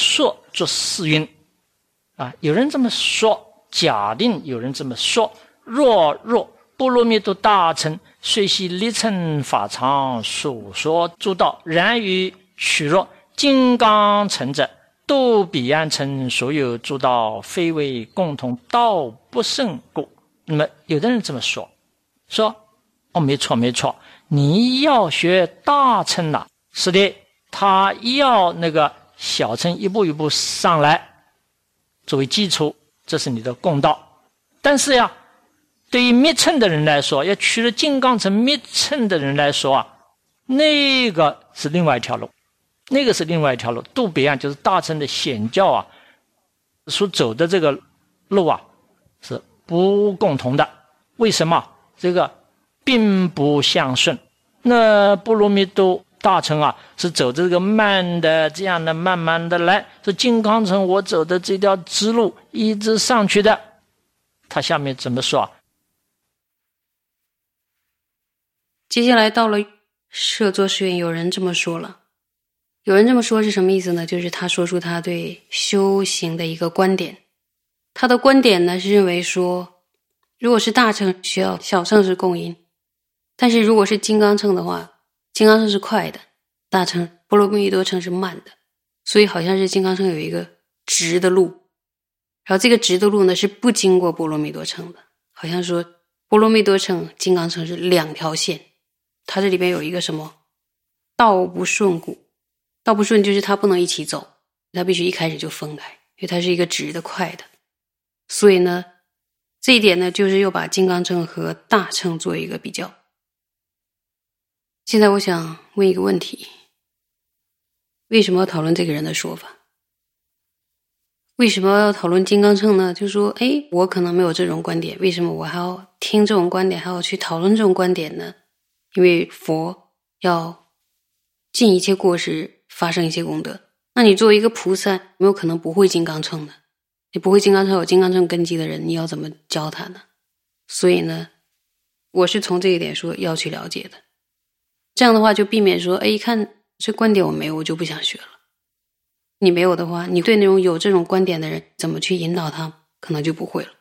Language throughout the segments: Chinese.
说作四蕴啊，有人这么说，假定有人这么说，若波罗蜜多大乘虽系立乘法常所说诸道，然于取若金刚乘者，度彼岸乘所有诸道，非为共同道不胜故。那么有的人这么说没错，你要学大乘了，是的，他要那个小乘一步一步上来作为基础，这是你的共道。但是呀，对于密乘的人来说，要取了金刚乘密乘的人来说啊，那个是另外一条路，度彼岸就是大乘的显教啊所走的这个路啊是不共同的。为什么？这个并不相顺。那波罗蜜多大乘啊是走这个慢的，这样的慢慢的来，是金刚乘我走的这条直路一直上去的。他下面怎么说啊？ 接下来到了摄作是愿，有人这么说了。有人这么说是什么意思呢？就是他说出他对修行的一个观点。他的观点呢是认为说，如果是大乘需要小乘是共因，但是如果是金刚乘的话，金刚乘是快的，大乘波罗蜜多乘是慢的，所以好像是金刚乘有一个直的路，然后这个直的路呢是不经过波罗蜜多乘的，好像说波罗蜜多乘金刚乘是两条线。它这里边有一个什么道不顺故，道不顺就是它不能一起走，它必须一开始就分开，因为它是一个直的快的。所以呢这一点呢就是又把金刚乘和大乘做一个比较。现在我想问一个问题，为什么要讨论这个人的说法？为什么要讨论金刚乘呢？就说我可能没有这种观点，为什么我还要听这种观点，还要去讨论这种观点呢？因为佛要尽一切过失，发生一切功德。那你作为一个菩萨，没有可能不会金刚乘的。你不会金刚乘，有金刚乘根基的人，你要怎么教他呢？所以呢，我是从这一点说要去了解的。这样的话就避免说，一看这观点我没有，我就不想学了。你没有的话，你对那种有这种观点的人怎么去引导他，可能就不会了。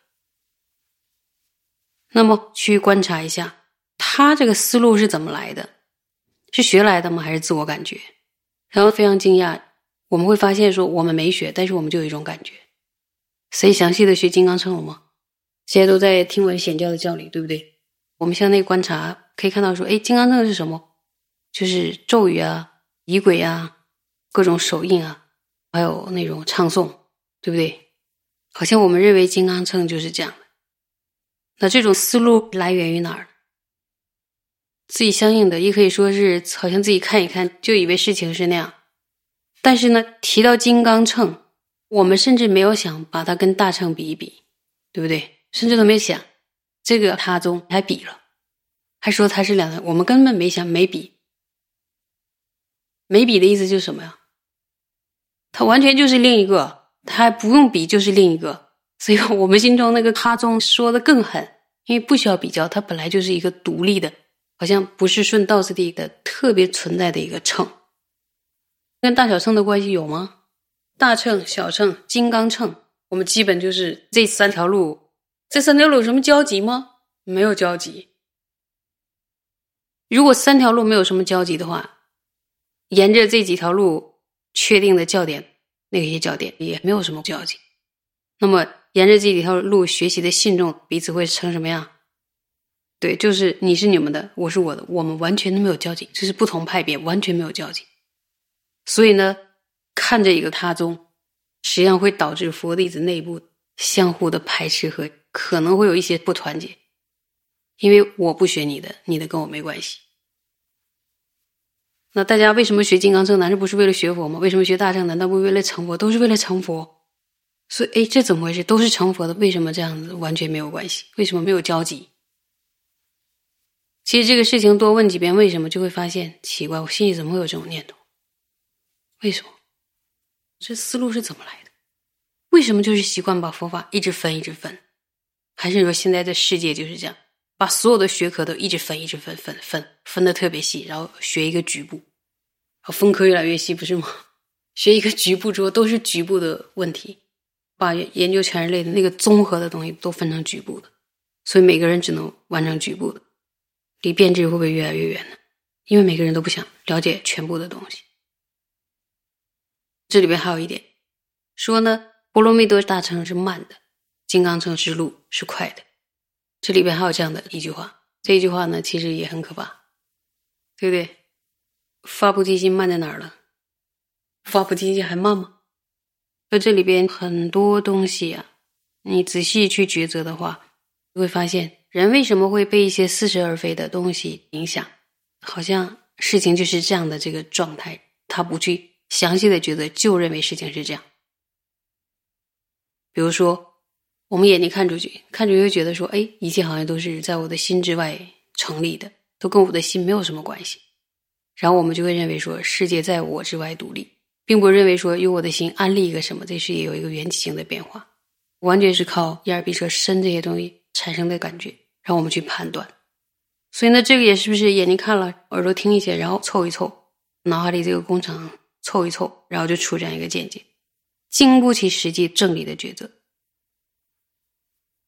那么去观察一下他这个思路是怎么来的，是学来的吗？还是自我感觉？然后非常惊讶，我们会发现说我们没学，但是我们就有一种感觉。谁详细的学金刚乘了吗？现在都在听闻显教的教理，对不对？我们向内观察可以看到说，金刚乘是什么？就是咒语啊、仪轨啊、各种手印啊，还有那种唱诵，对不对？好像我们认为金刚乘就是这样的。那这种思路来源于哪儿？自己相应的，也可以说是好像自己看一看就以为事情是那样。但是呢，提到金刚乘，我们甚至没有想把它跟大乘比一比，对不对？甚至都没想，这个他宗还比了，还说它是两个，我们根本没想，没比。没比的意思就是什么呀？它完全就是另一个，它还不用比就是另一个。所以我们心中那个他宗说的更狠，因为不需要比较，它本来就是一个独立的，好像不是顺道次第的特别存在的一个乘。跟大小乘的关系有吗？大乘、小乘、金刚乘，我们基本就是这三条路。这三条路有什么交集吗？没有交集。如果三条路没有什么交集的话，沿着这几条路确定的教点，那些教点也没有什么交集。那么沿着这几条路学习的信众彼此会成什么样？对，就是你是你们的，我是我的，我们完全都没有交集，这是不同派别，完全没有交集。所以呢，看着一个他宗，实际上会导致佛弟子内部相互的排斥和可能会有一些不团结，因为我不学你的，你的跟我没关系。那大家为什么学金刚乘？难道不是为了学佛吗？为什么学大乘？难道不是为了成佛？都是为了成佛。所以这怎么回事？都是成佛的，为什么这样子完全没有关系？为什么没有交集？其实这个事情多问几遍为什么，就会发现奇怪，我心里怎么会有这种念头？为什么？这思路是怎么来的？为什么就是习惯把佛法一直分一直分？还是说现在的世界就是这样，把所有的学科都一直分一直分得特别细，然后学一个局部，然后分科越来越细，不是吗？ 学一个局部之后都是局部的问题，把研究全人类的那个综合的东西都分成局部的，所以每个人只能完成局部的，离变质会不会越来越远呢？因为每个人都不想了解全部的东西。这里边还有一点说呢，波罗蜜多大乘是慢的，金刚乘之路是快的。这里边还有这样的一句话，这一句话呢其实也很可怕，对不对？发菩提心慢在哪儿了？发菩提心还慢吗？而这里边很多东西啊，你仔细去抉择的话，你会发现人为什么会被一些似是而非的东西影响，好像事情就是这样的这个状态，他不去详细的抉择就认为事情是这样。比如说我们眼睛看出去会觉得说，一切好像都是在我的心之外成立的，都跟我的心没有什么关系，然后我们就会认为说世界在我之外独立，并不认为说用我的心安利一个什么，这世界有一个缘起性的变化，完全是靠眼耳鼻舌身这些东西产生的感觉让我们去判断。所以呢，这个也是不是眼睛看了，耳朵听一些，然后凑一凑，脑海里这个工程凑一凑，然后就出这样一个见解，经不起实际正理的抉择。